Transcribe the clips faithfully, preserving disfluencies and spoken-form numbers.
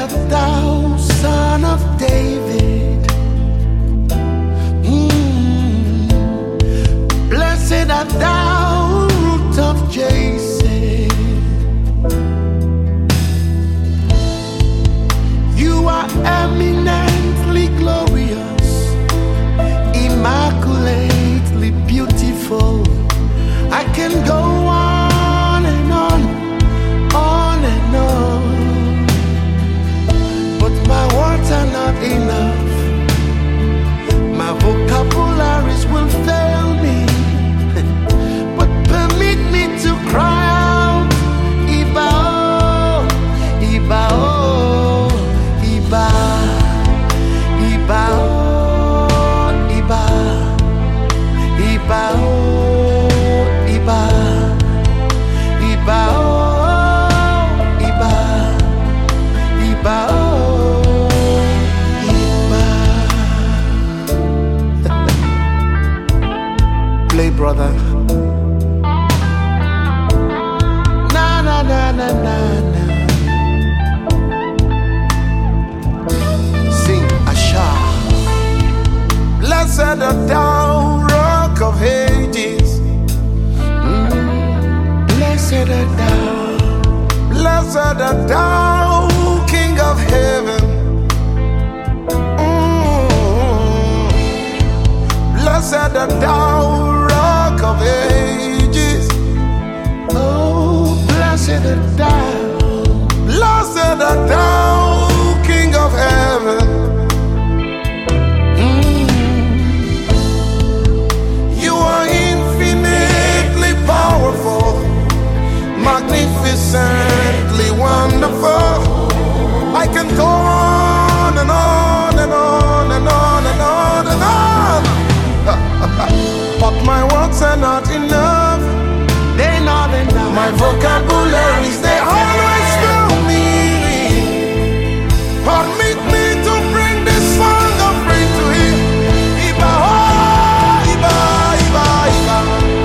art thou, Son of David. Mm. Blessed art thou, Root of Jesse. You are eminently glorious, immaculately beautiful. I can go on and on, on and on, but my words are not enough. My vocabularies will fail me, but permit me to cry out, Iba, oh, Iba, oh, Iba, Iba, oh, Iba, Iba, oh, Iba, Iba, oh, Iba, Iba, oh, Iba. Play, brother. Na na na na na na. Sing Asha. Blessed art thou, Rock of Ages. Mm. Blessed art thou. Blessed art thou, King of Heaven. Mm. Blessed art thou, Rock of Ages. Oh, blessed art thou. Blessed art thou, King of Heaven. Powerful, magnificently wonderful. I can go on and on and on and on and on and on. But my words are not enough. They're not enough. My vocabularies, they always fail me. Permit me to bring this song of praise to Him. Iba, oh, Iba, Iba, Iba.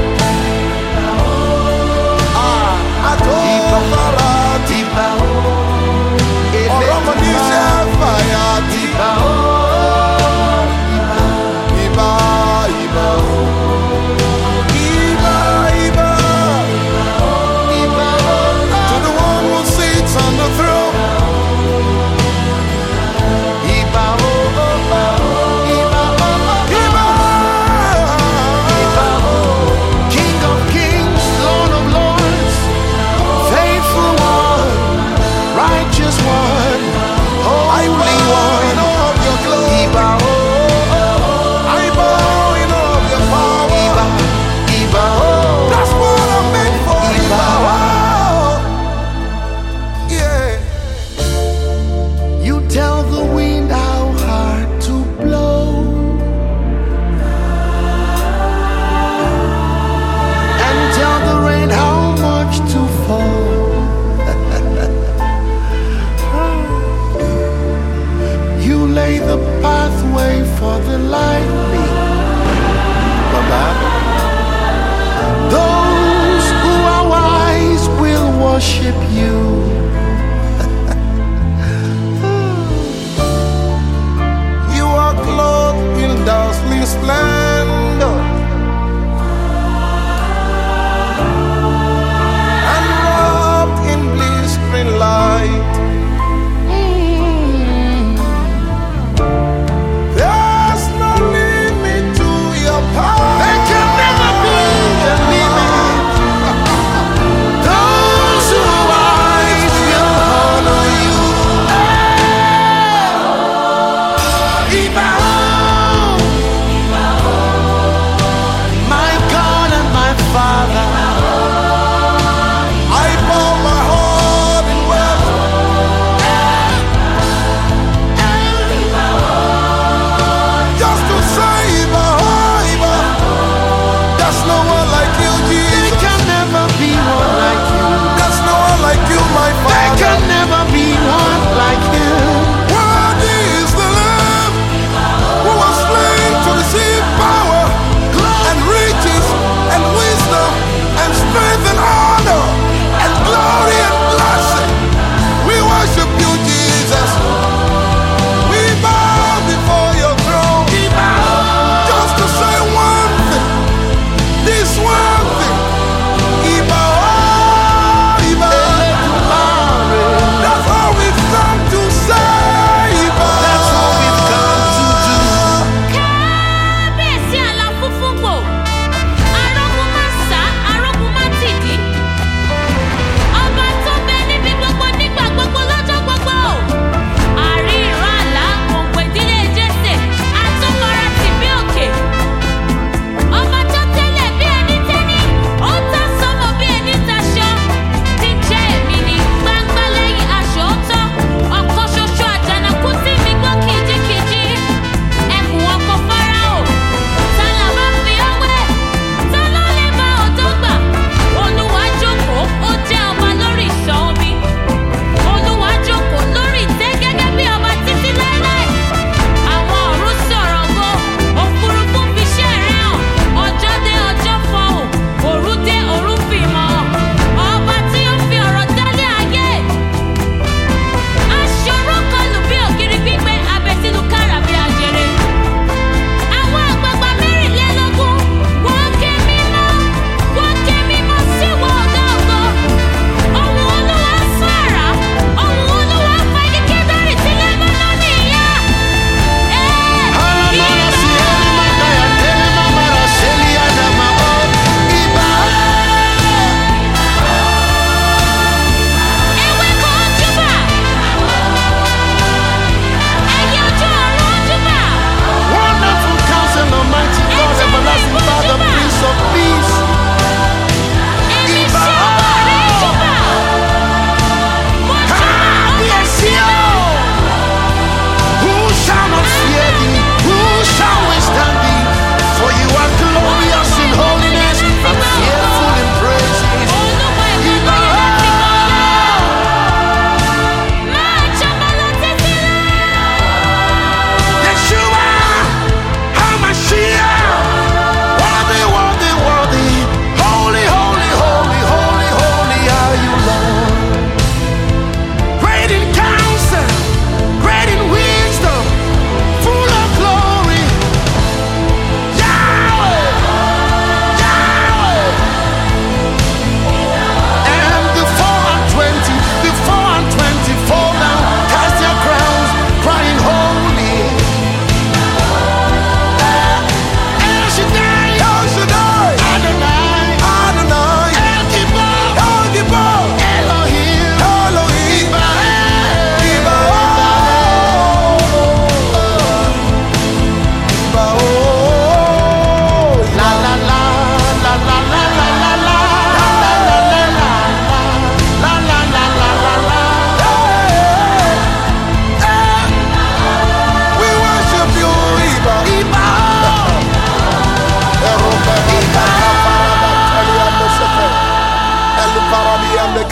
Worship you. You are clothed in dazzling splendor and wrapped in blistering light. Mm. There's no limit to your power. There can never be a limit. Those who are wise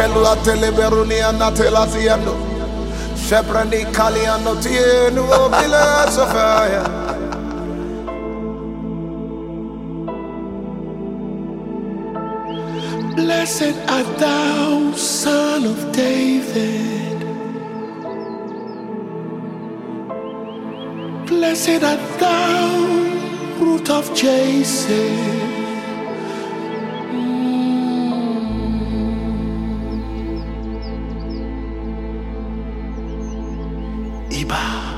kelu atele beruni anatela tiendo. Sheprandi kali anotienu obile sofaya. Blessed art thou, Son of David. Blessed art thou, Root of Jesse. Mm. Iba.